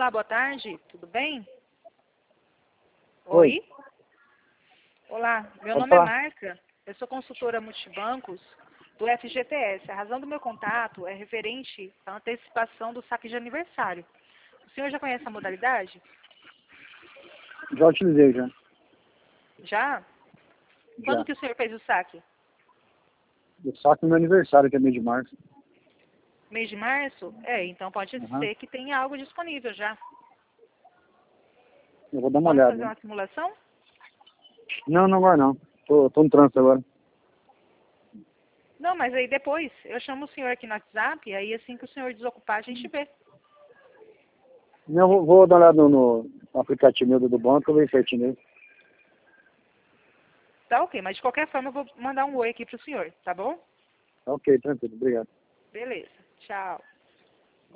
Olá, boa tarde, tudo bem? Oi. Olá, meu Pode nome é falar. Marca, eu sou consultora multibancos do FGTS. A razão do meu contato é referente à antecipação do saque de aniversário. O senhor já conhece a modalidade? Já utilizei, já. Já? Quando Já. que o senhor fez o saque? Eu saco no meu aniversário, que é mês de março. Mês de março? Então pode Aham. ser que tenha algo disponível já. Eu vou dar uma Vamos olhada, fazer né? uma simulação? Não, não agora não. Tô no trânsito agora. Não, mas aí depois eu chamo o senhor aqui no WhatsApp, e aí assim que o senhor desocupar a gente vê. Não, vou dar uma olhada no aplicativo meu do banco, eu vou ver certinho nele. Tá ok, mas de qualquer forma eu vou mandar um oi aqui pro senhor, tá bom? Tá ok, tranquilo. Obrigado. Beleza, tchau.